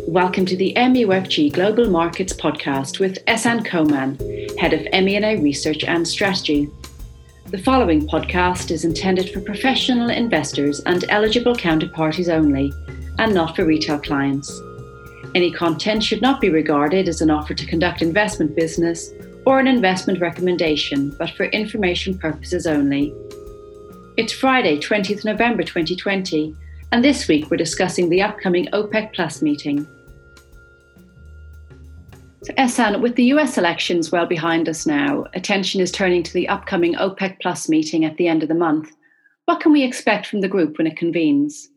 Welcome to the MUFG Global Markets podcast with Ehsan Koman, Head of MENA Research and Strategy. The following podcast is intended for professional investors and eligible counterparties only, and not for retail clients. Any content should not be regarded as an offer to conduct investment business or an investment recommendation, but for information purposes only. It's Friday, 20th November 2020, and this week we're discussing the upcoming OPEC Plus meeting. So Ehsan, with the US elections well behind us now, attention is turning to the upcoming OPEC Plus meeting at the end of the month. What can we expect from the group when it convenes?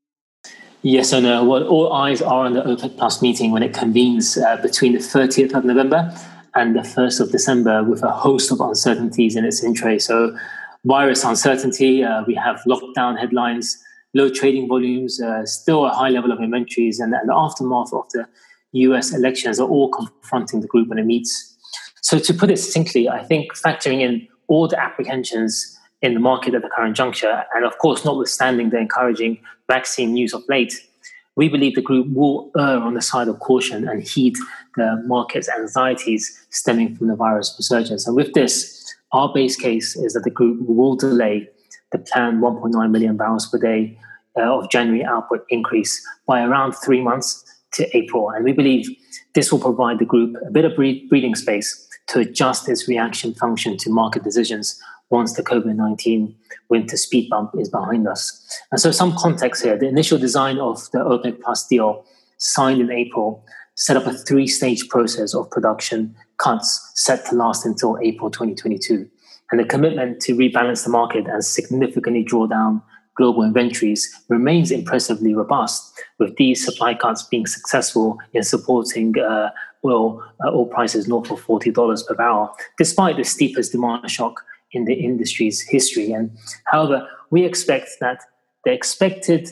Yes or no? Well, all eyes are on the OPEC Plus meeting when it convenes between the 30th of November and the 1st of December, with a host of uncertainties in its entry. So virus uncertainty, we have lockdown headlines, low trading volumes, still a high level of inventories, and the aftermath of the US elections are all confronting the group when it meets. So to put it succinctly, I think factoring in all the apprehensions in the market at the current juncture, and of course notwithstanding the encouraging vaccine news of late, we believe the group will err on the side of caution and heed the market's anxieties stemming from the virus resurgence. And with this, our base case is that the group will delay the planned 1.9 million barrels per day of January output increase by around 3 months to April. And we believe this will provide the group a bit of breathing space to adjust its reaction function to market decisions once the COVID-19 winter speed bump is behind us. And so some context here: the initial design of the OPEC Plus deal signed in April set up a 3-stage process of production cuts set to last until April 2022. And the commitment to rebalance the market and significantly draw down global inventories remains impressively robust, with these supply cuts being successful in supporting oil prices north of $40 per barrel, despite the steepest demand shock in the industry's history. And however, we expect that the expected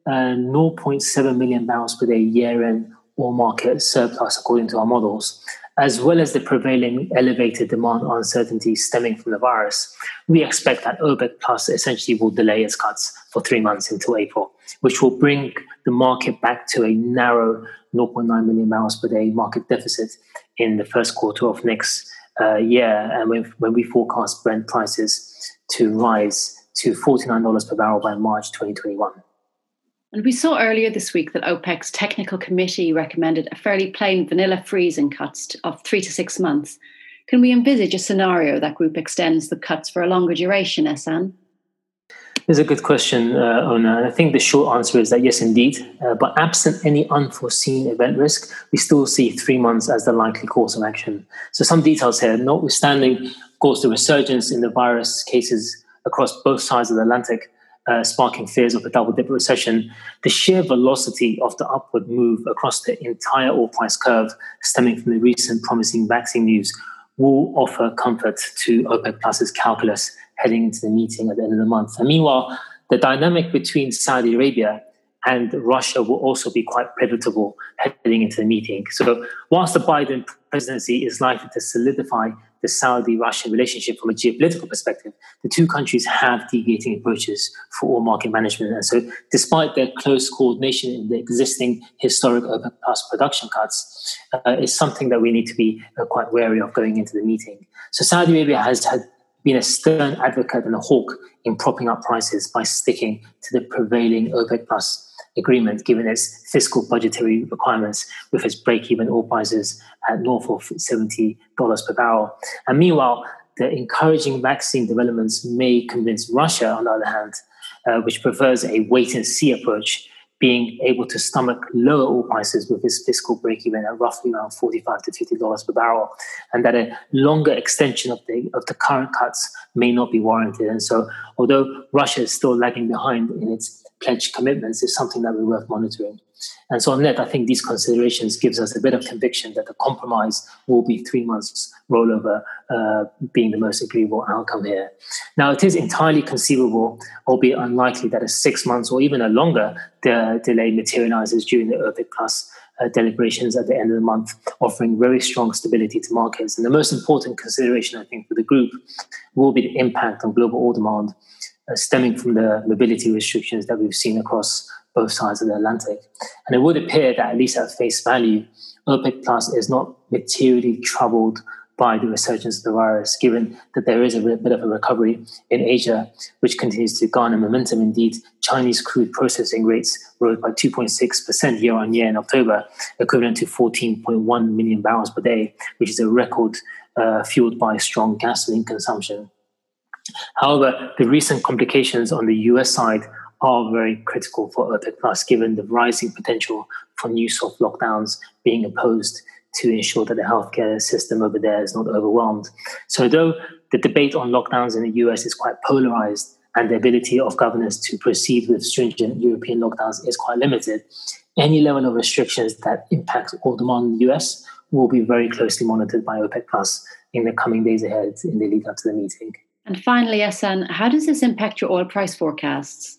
0.7 million barrels per day year-end oil market surplus, according to our models, as well as the prevailing elevated demand uncertainty stemming from the virus, we expect that OPEC Plus essentially will delay its cuts for 3 months until April, which will bring the market back to a narrow 0.9 million barrels per day market deficit in the first quarter of next year, and when we forecast Brent prices to rise to $49 per barrel by March 2021. And we saw earlier this week that OPEC's technical committee recommended a fairly plain vanilla freezing cuts of 3 to 6 months. Can we envisage a scenario that group extends the cuts for a longer duration, Ehsan? It's a good question, Ona. And I think the short answer is that yes, indeed. But absent any unforeseen event risk, we still see 3 months as the likely course of action. So some details here: notwithstanding, of course, the resurgence in the virus cases across both sides of the Atlantic, sparking fears of a double-dip recession, the sheer velocity of the upward move across the entire oil price curve stemming from the recent promising vaccine news will offer comfort to OPEC Plus's calculus heading into the meeting at the end of the month. And meanwhile, the dynamic between Saudi Arabia and Russia will also be quite pivotal heading into the meeting. So whilst the Biden presidency is likely to solidify the Saudi-Russian relationship from a geopolitical perspective, the two countries have deviating approaches for oil market management. And so despite their close coordination in the existing historic OPEC Plus production cuts, is something that we need to be quite wary of going into the meeting. So Saudi Arabia has been a stern advocate and a hawk in propping up prices by sticking to the prevailing OPEC Plus agreement, given its fiscal budgetary requirements, with its break-even oil prices at north of $70 per barrel. And meanwhile, the encouraging vaccine developments may convince Russia, on the other hand, which prefers a wait-and-see approach, being able to stomach lower oil prices with its fiscal break-even at roughly around $45 to $50 per barrel, and that a longer extension of the current cuts may not be warranted. And so, although Russia is still lagging behind in its pledged commitments, is something that we're worth monitoring. And so on net, I think these considerations gives us a bit of conviction that the compromise will be 3 months rollover being the most agreeable outcome here. Now, it is entirely conceivable, albeit unlikely, that a 6 months or even a longer delay materializes during the OPEC Plus deliberations at the end of the month, offering very strong stability to markets. And the most important consideration, I think, for the group will be the impact on global oil demand stemming from the mobility restrictions that we've seen across both sides of the Atlantic. And it would appear that, at least at face value, OPEC Plus is not materially troubled by the resurgence of the virus, given that there is a bit of a recovery in Asia, which continues to garner momentum. Indeed, Chinese crude processing rates rose by 2.6% year on year in October, equivalent to 14.1 million barrels per day, which is a record fueled by strong gasoline consumption. However, the recent complications on the US side are very critical for OPEC Plus, given the rising potential for new soft lockdowns being imposed to ensure that the healthcare system over there is not overwhelmed. So though the debate on lockdowns in the US is quite polarized and the ability of governors to proceed with stringent European lockdowns is quite limited, any level of restrictions that impact oil demand in the US will be very closely monitored by OPEC Plus in the coming days ahead in the lead up to the meeting. And finally, Ehsan, how does this impact your oil price forecasts?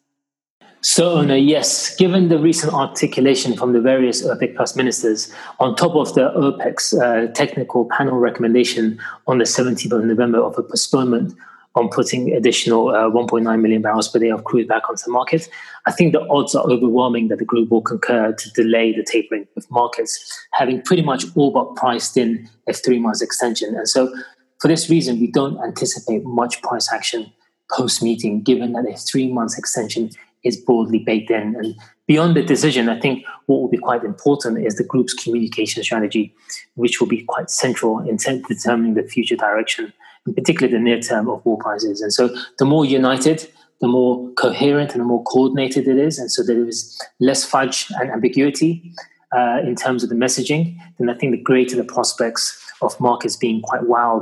So, yes, given the recent articulation from the various OPEC Plus ministers, on top of the OPEC's technical panel recommendation on the 17th of November of a postponement on putting additional 1.9 million barrels per day of crude back onto the market, I think the odds are overwhelming that the group will concur to delay the tapering, with markets having pretty much all but priced in a 3-month extension. And so for this reason, we don't anticipate much price action post-meeting, given that a 3-month extension is broadly baked in. And beyond the decision, I think what will be quite important is the group's communication strategy, which will be quite central in determining the future direction, in particular the near term of oil prices. And so the more united, the more coherent and the more coordinated it is, and so there is less fudge and ambiguity in terms of the messaging, then I think the greater the prospects of markets being quite wowed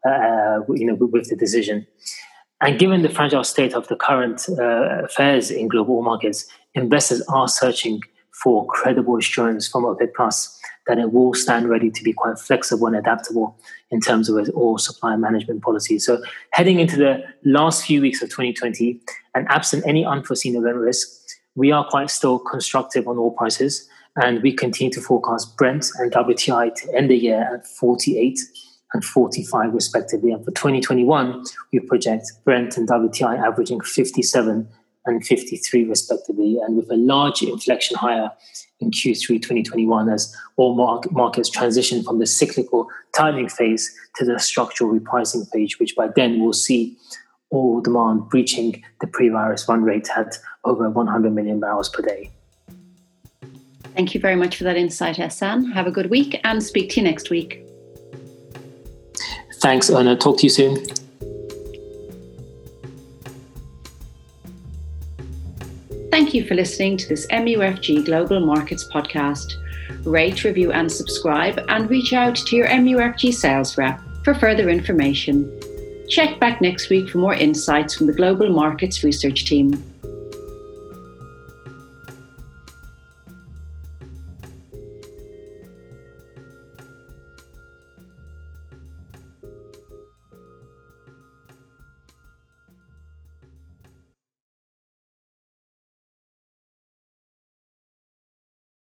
with the decision. And given the fragile state of the current affairs in global markets, investors are searching for credible assurance from OPEC Plus that it will stand ready to be quite flexible and adaptable in terms of its oil supply management policy. So heading into the last few weeks of 2020, and absent any unforeseen event risk, we are quite still constructive on oil prices, and we continue to forecast Brent and WTI to end the year at 48 and 45 respectively. And for 2021, we project Brent and WTI averaging 57 and 53 respectively, and with a large inflection higher in Q3 2021 as all markets transition from the cyclical tightening phase to the structural repricing phase, which by then will see oil demand breaching the pre-virus run rate at over 100 million barrels per day. Thank you very much for that insight, Ehsan. Have a good week and speak to you next week. Thanks, Erna. Talk to you soon. Thank you for listening to this MUFG Global Markets podcast. Rate, review and subscribe, and reach out to your MUFG sales rep for further information. Check back next week for more insights from the Global Markets Research team.